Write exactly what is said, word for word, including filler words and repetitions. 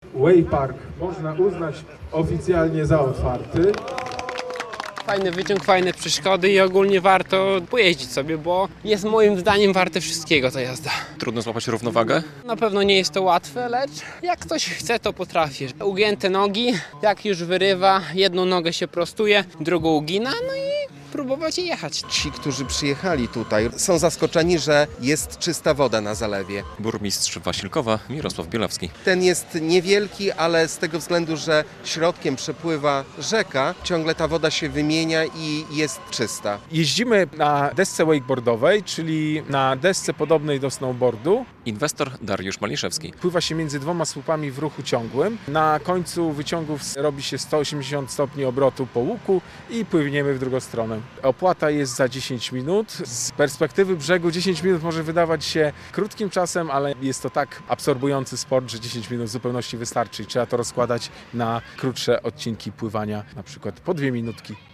Waypark można uznać oficjalnie za otwarty. Fajny wyciąg, fajne przeszkody i ogólnie warto pojeździć sobie, bo jest moim zdaniem warte wszystkiego ta jazda. Trudno złapać równowagę? Na pewno nie jest to łatwe, lecz jak ktoś chce, to potrafi. Ugięte nogi, jak już wyrywa, jedną nogę się prostuje, drugą ugina, no i próbować i jechać. Ci, którzy przyjechali tutaj, są zaskoczeni, że jest czysta woda na zalewie. Burmistrz Wasilkowa Mirosław Bielawski. Ten jest niewielki, ale z tego względu, że środkiem przepływa rzeka, ciągle ta woda się wymienia i jest czysta. Jeździmy na desce wakeboardowej, czyli na desce podobnej do snowboardu. Inwestor Dariusz Maliszewski. Pływa się między dwoma słupami w ruchu ciągłym. Na końcu wyciągów robi się sto osiemdziesiąt stopni obrotu po łuku i płyniemy w drugą stronę. Opłata jest za dziesięć minut. Z perspektywy brzegu dziesięć minut może wydawać się krótkim czasem, ale jest to tak absorbujący sport, że dziesięć minut w zupełności wystarczy i trzeba to rozkładać na krótsze odcinki pływania, na przykład po dwie minutki.